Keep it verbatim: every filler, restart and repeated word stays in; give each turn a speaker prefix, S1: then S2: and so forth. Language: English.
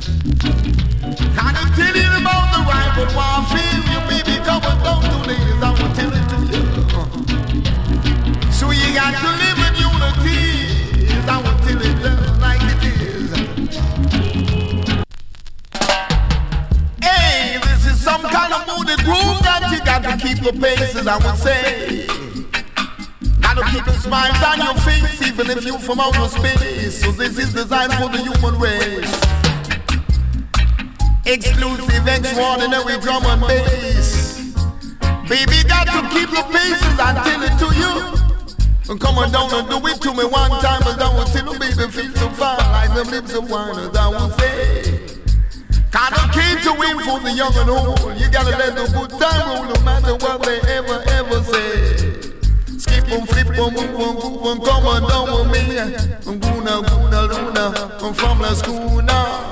S1: And I'm telling you about the rival warfare. You baby coming down to this, I will tell it to you. So you got to live in unity. I will tell it just like it is. Hey, this is some kind of moody groove that you got to keep the paces, I would say. Gotta keep the smiles on your face, even if you from outer space. So this is designed for the human race. Exclusive, extraordinary drum and bass. Baby, got to keep the paces, I tell it to you. Come on down and do it to me one time, as I will tell you, baby, feel so fine, like them lips of wine, as I will say. Gotta keep to win for the young and old. You gotta let the good time roll, no matter what they ever, ever say. Skip and flip and move and move and come on down with me. Guna, guna, luna, I'm from the school now.